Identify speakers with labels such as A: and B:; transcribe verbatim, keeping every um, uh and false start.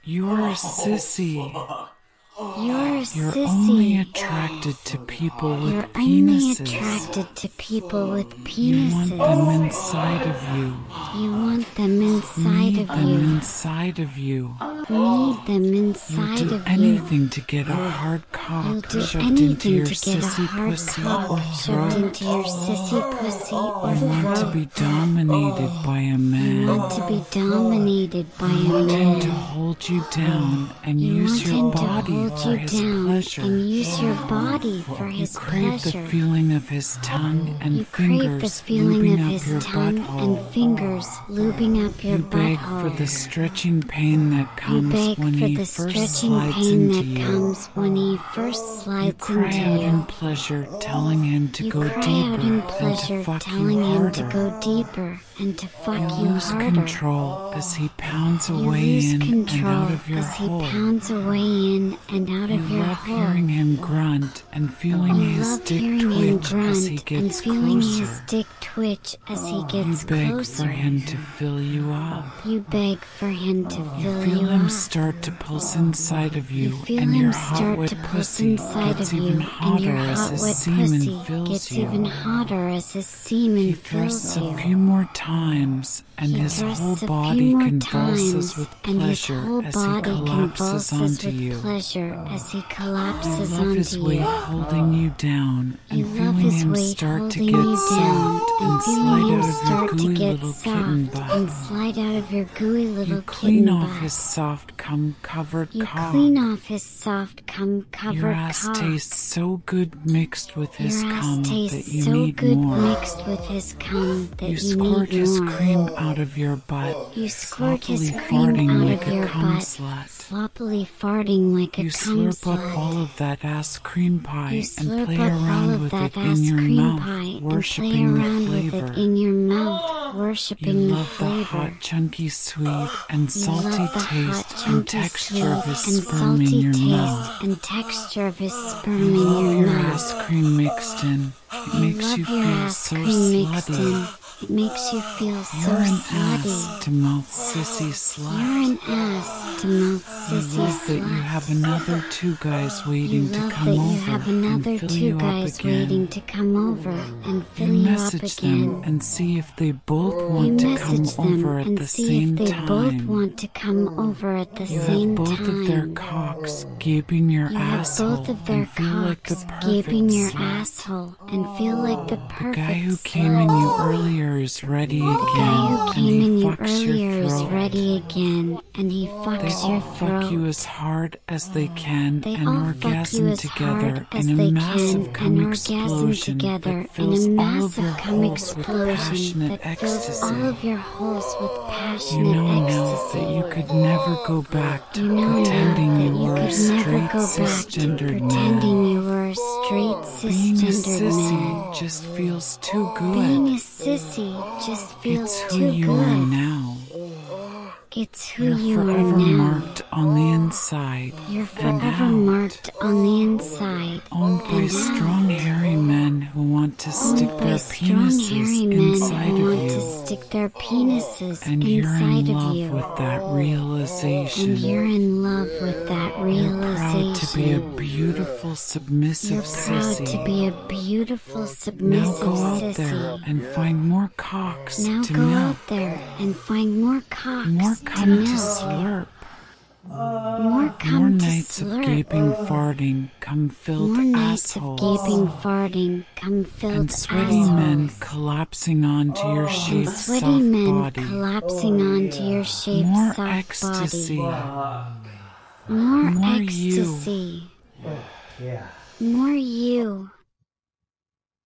A: You're a sissy.
B: You're a
A: You're
B: sissy.
A: only attracted to people with
B: You're
A: penises.
B: only attracted to people with
A: You want
B: penises.
A: them inside of you.
B: You want them inside
A: Need
B: of
A: them
B: you.
A: inside of you.
B: Need them
A: You'll
B: inside
A: do
B: of you.
A: anything to get a hard
B: You'll
A: cock
B: do
A: shoved into
B: anything
A: your
B: to get a
A: sissy
B: hard
A: pussy or
B: cock shoved
A: throat.
B: into your sissy pussy or
A: You want to
B: throat.
A: be dominated by a
B: You
A: man.
B: want to be dominated by
A: You
B: a
A: want him to
B: man.
A: hold you down and
B: You
A: use
B: want
A: your
B: him to
A: body
B: hold
A: for
B: you
A: his
B: down
A: pleasure.
B: and use your body for
A: You
B: his
A: crave the
B: pleasure.
A: feeling of his tongue and
B: You crave the
A: fingers
B: feeling
A: lubing
B: of
A: up
B: his
A: your
B: tongue
A: butthole.
B: and fingers lubing up your
A: You beg for
B: butthole.
A: the stretching pain that
B: You
A: comes
B: beg
A: when
B: for
A: he
B: the
A: first
B: stretching
A: slides
B: pain
A: into
B: that
A: you.
B: comes when he first
A: You
B: slides
A: cry
B: into
A: out in
B: you.
A: pleasure, telling him to
B: You
A: go
B: cry
A: deeper
B: out in
A: and to
B: pleasure,
A: fuck
B: telling
A: you
B: him to
A: harder.
B: go deeper and to fuck
A: You
B: you
A: lose
B: harder.
A: control as he pounds
B: You
A: away
B: lose
A: in and
B: control
A: out of your
B: as he
A: hole.
B: pounds away in and out
A: You
B: of your
A: love
B: hole.
A: hearing him grunt and feeling
B: You
A: his
B: love
A: dick
B: hearing him
A: twitch as he
B: grunt and
A: gets
B: feeling his
A: closer.
B: dick twitch as he
A: You
B: gets
A: beg for
B: closer.
A: him to fill you up.
B: You beg for him to
A: You
B: fill
A: feel
B: you
A: him
B: up.
A: start to pulse inside of
B: You
A: you,
B: feel
A: and
B: him
A: your hot
B: start
A: wet
B: to pulse
A: pussy
B: inside
A: gets
B: of
A: even
B: you, and
A: hotter
B: your
A: as
B: hot
A: his
B: wet
A: semen
B: pussy
A: fills
B: gets
A: you.
B: even hotter as his
A: He
B: semen
A: thrusts
B: fills
A: a
B: you.
A: few more times, and
B: He
A: his whole
B: thrusts a
A: body
B: few more
A: convulses
B: times,
A: with
B: and his
A: pleasure
B: whole
A: as he
B: body
A: collapses
B: convulses
A: onto
B: with
A: you.
B: pleasure as he
A: You
B: collapses
A: love his
B: onto
A: weight
B: you.
A: holding you down and
B: You love
A: feeling
B: his
A: him
B: weight
A: start to
B: holding
A: get
B: you down
A: soft
B: and
A: and
B: feeling
A: slide
B: him
A: out of your
B: start to
A: gooey
B: get
A: little kitten
B: soft and
A: butt.
B: slide out of your gooey little
A: You clean
B: kitten
A: off
B: butt.
A: his soft cum-covered
B: You
A: cock.
B: clean off his soft cum
A: Your
B: covered
A: ass
B: cock.
A: tastes so good mixed with his
B: Your ass
A: cum that
B: tastes
A: you
B: so
A: need
B: good
A: more.
B: mixed with his cum that
A: You
B: you
A: squirt
B: need
A: his
B: more.
A: cream out of your butt,
B: You squirt his
A: sloppily
B: cream
A: farting
B: out
A: like
B: of
A: a
B: your
A: cum
B: butt,
A: slut.
B: sloppily farting like a
A: You
B: cum
A: slurp up
B: slut.
A: all of that ass cream pie
B: You
A: and
B: slurp
A: play
B: up all
A: around
B: of
A: with
B: that
A: it in
B: ass
A: your
B: cream
A: mouth,
B: pie and play
A: worshipping the
B: around with
A: flavor.
B: it in your mouth,
A: You
B: worshipping the
A: love the
B: flavor.
A: hot, chunky, sweet, and
B: You
A: salty
B: love the
A: taste
B: hot,
A: and
B: chunky,
A: texture
B: sweet,
A: of his
B: and
A: sperm in
B: salty
A: your
B: taste
A: mouth.
B: and texture of his sperm
A: You
B: in
A: love
B: your
A: your
B: mouth.
A: ass cream mixed in. It
B: You
A: makes
B: love
A: you
B: your
A: feel
B: ass
A: so
B: cream mixed in.
A: slutty.
B: It makes you feel so
A: You're an
B: slutty.
A: ass to mouth sissy slut.
B: You're an ass to mouth
A: You
B: sissy
A: love that you
B: slut.
A: have another two guys
B: You
A: waiting to
B: love
A: come
B: that you
A: over
B: have
A: and
B: another
A: fill
B: two
A: you up
B: guys
A: again.
B: waiting to come over and fill
A: You
B: you up
A: message them
B: again.
A: and see if they both
B: You
A: want to come
B: message them
A: over at
B: and
A: the
B: see
A: same
B: if they both
A: time.
B: want to come over at the
A: You have
B: same
A: both of their
B: time.
A: cocks gaping your
B: You have
A: asshole
B: both of their
A: and feel like the
B: cocks
A: perfect
B: gaping your
A: slut.
B: asshole and feel like the
A: The
B: perfect
A: guy who
B: slut.
A: came in you earlier is ready
B: The guy
A: again,
B: who
A: and
B: came
A: he
B: in you
A: fucks
B: earlier
A: your
B: is
A: throat.
B: ready again, and he
A: They
B: fucks
A: all
B: your
A: fuck you
B: throat.
A: as hard as they can
B: They
A: and
B: all fuck you
A: orgasm
B: as
A: together
B: hard as
A: in a
B: they
A: massive
B: can
A: cum
B: and orgasm
A: explosion
B: together
A: that
B: in
A: fills
B: a
A: all of
B: massive
A: your
B: cum
A: holes with
B: explosion
A: passionate
B: that fills
A: ecstasy.
B: all of your holes with
A: You
B: passionate
A: know now that
B: ecstasy.
A: you could never go back to
B: You know now
A: pretending
B: that
A: you
B: you
A: were a
B: could never
A: straight
B: go back to
A: cisgendered
B: pretending
A: man.
B: you were a straight
A: Being a
B: cisgendered man.
A: sissy just feels too
B: Being
A: good.
B: a sissy just feels
A: It's who
B: too
A: you are
B: good.
A: now.
B: It's who
A: You're
B: you are
A: forever
B: now.
A: marked on the inside
B: You're
A: and
B: forever
A: out.
B: marked on the inside
A: Owned by
B: and
A: strong,
B: out.
A: hairy men who want to stick
B: Owned by
A: their
B: strong,
A: penises
B: hairy men
A: inside
B: who
A: of
B: want to
A: you.
B: stick their penises
A: And you're in
B: inside of
A: love
B: you.
A: with that
B: And
A: realization.
B: you're in love with that
A: You're proud to be a
B: realization.
A: beautiful,
B: You're
A: submissive
B: proud to
A: sissy.
B: be a beautiful,
A: Now
B: submissive
A: go out there
B: sissy.
A: and find more cocks
B: Now
A: to
B: go
A: milk,
B: out there and find more cocks
A: more
B: to
A: cum to
B: milk.
A: slurp,
B: More
A: more
B: cum to
A: nights of
B: slurp.
A: gaping, farting, cum-filled
B: More nights of
A: assholes,
B: gaping, farting, cum-filled
A: and sweaty men
B: assholes.
A: collapsing onto your
B: And
A: shaped,
B: sweaty
A: soft
B: men
A: body.
B: collapsing onto your shaped
A: More
B: soft
A: ecstasy,
B: body. More
A: more you.
B: ecstasy. More you.